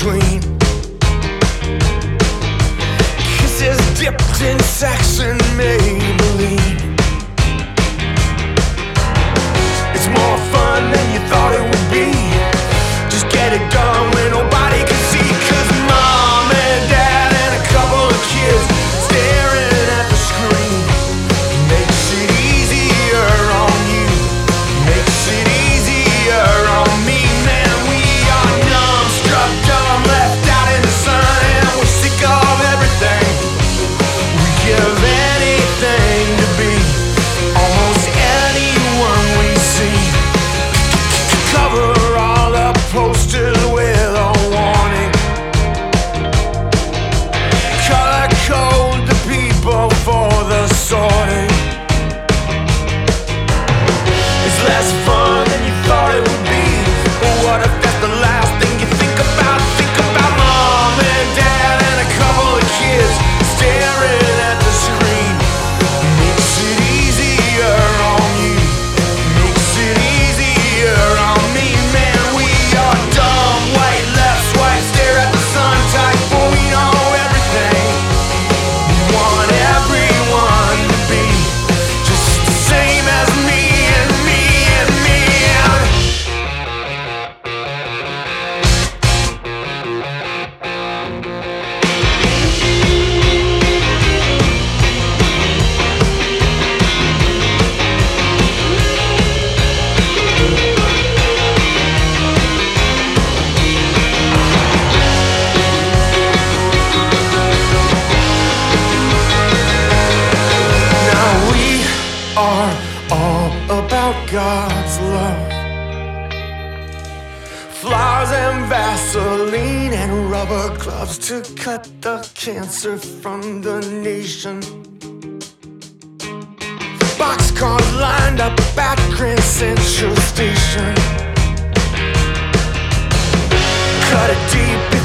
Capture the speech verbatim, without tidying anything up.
between. Kisses dipped in sex and Maybelline. It's more fun than you thought it would be. Just get it done when nobody can see. Cause mom and dad and a couple of kids staring at the screen makes it easier on you, makes it easier on me. Man, we are numb, struck dumb, left out in the sun, and we're sick of everything. We give anything to be almost anyone we see. Cover all the posters with a warning. Color code the people for the sorting. It's less fun than you thought it would be. But what if that's the last thing you think about? Think about mom and dad and a couple of kids staring at the screen. Makes it easier on you, makes it easier on me. Man, we are dumb, white, left, swipe, stare at the sun type, but we know everything. We want everyone to be just the same as me and me and me. Now we are all about God's love. Flowers and Vaseline and rubber gloves to cut the cancer from the nation. Boxcars lined up at Grand Central Station. Cut it deep